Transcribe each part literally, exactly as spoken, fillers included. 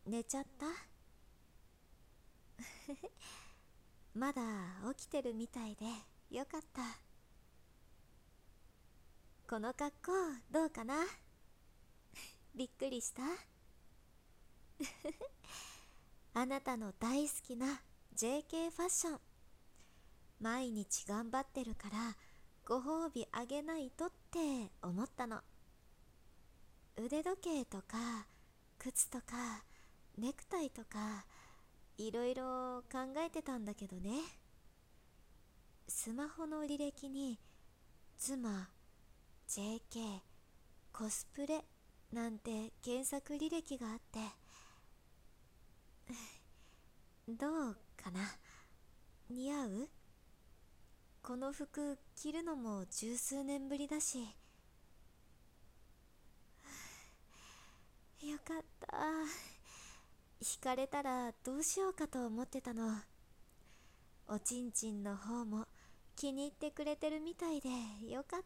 寝ちゃった？まだ起きてるみたいでよかった。この格好どうかな？びっくりした？あなたの大好きな ジェーケー ファッション。毎日頑張ってるからご褒美あげないとって思ったの。腕時計とか靴とかネクタイとかいろいろ考えてたんだけどね。スマホの履歴に妻、ジェーケー、コスプレなんて検索履歴があって、どうかな？似合う？この服着るのも十数年ぶりだし。よかった。惹かれたらどうしようかと思ってたの。おちんちんの方も気に入ってくれてるみたいでよかった。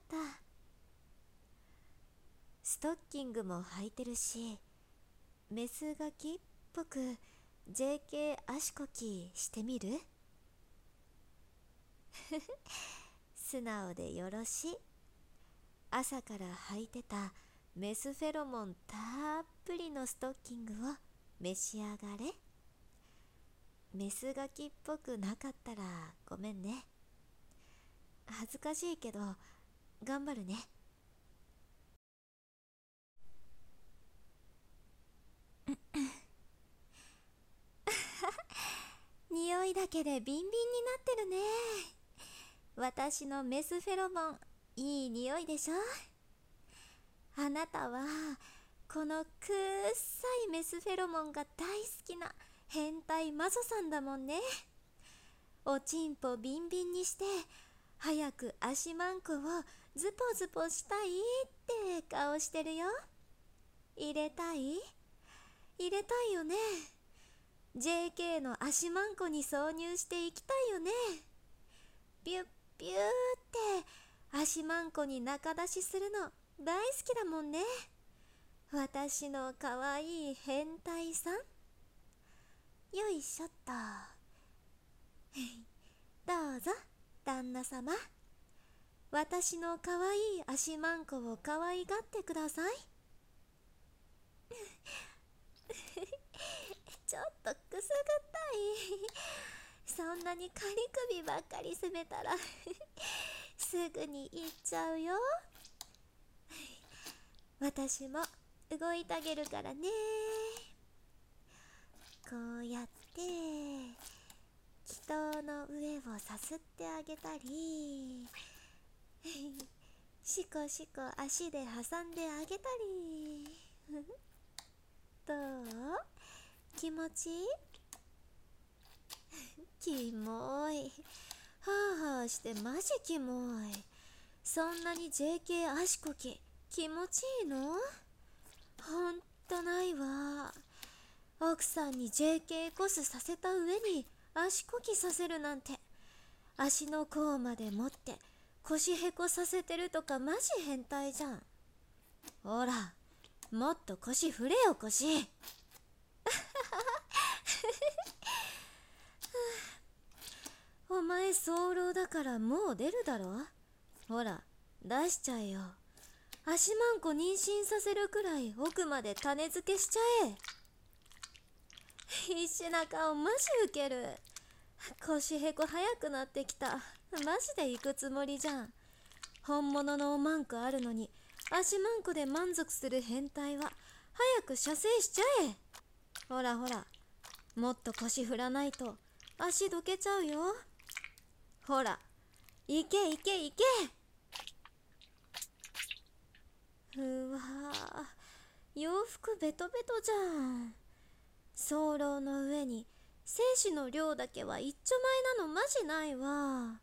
ストッキングも履いてるし、メスガキっぽく ジェーケー 足こきしてみる？素直でよろしい。朝から履いてたメスフェロモンたっぷりのストッキングを召し上がれ。メスガキっぽくなかったらごめんね。恥ずかしいけど頑張るね。匂いだけでビンビンになってるね。私のメスフェロモン、いい匂いでしょ？あなたはこのくっさいメスフェロモンが大好きな変態マゾさんだもんね。おちんぽビンビンにして早く足マンコをズポズポしたいって顔してるよ。入れたい？入れたいよね。 ジェーケー の足マンコに挿入していきたいよね。ビュッビューって足マンコに中出しするの大好きだもんね。私のかわいい変態さん。よいしょっと。どうぞ旦那様、私のかわいい足マンコをかわいがってください。ちょっとくすぐったい。そんなに仮首ばっかり攻めたらすぐに行っちゃうよ。私も動いてあげるからね。こうやって気筒の上をさすってあげたりシコシコ足で挟んであげたりどう？気持ちいい？キモい。はあはあしてマジキモい。そんなに ジェーケー 足こき気持ちいいの？ほんとないわ。奥さんに ジェーケー コスさせた上に足こきさせるなんて、足の甲まで持って腰へこさせてるとかマジ変態じゃん。ほら、もっと腰振れよ腰。お前早漏だからもう出るだろ。ほら出しちゃえよ。足マンコ妊娠させるくらい奥まで種付けしちゃえ。必死な顔マジウケる。腰へこ早くなってきた。マジで行くつもりじゃん。本物のおまんこあるのに足マンコで満足する変態は早く射精しちゃえ。ほらほら、もっと腰振らないと足どけちゃうよ。ほら、いけいけいけ。うわぁ、洋服ベトベトじゃん。早漏の上に精子の量だけは一丁前なのマジないわ。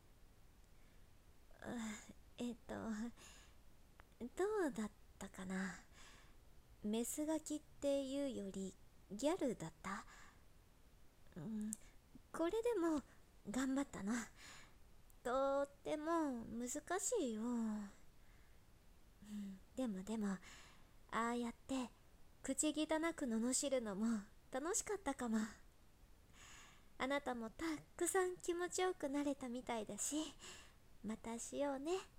えっとどうだったかな。メスガキっていうよりギャルだった？うん、これでも頑張ったな。とっても難しいよ。うん、でもでもああやって口汚く罵るのも楽しかったかも。あなたもたくさん気持ちよくなれたみたいだし、またしようね。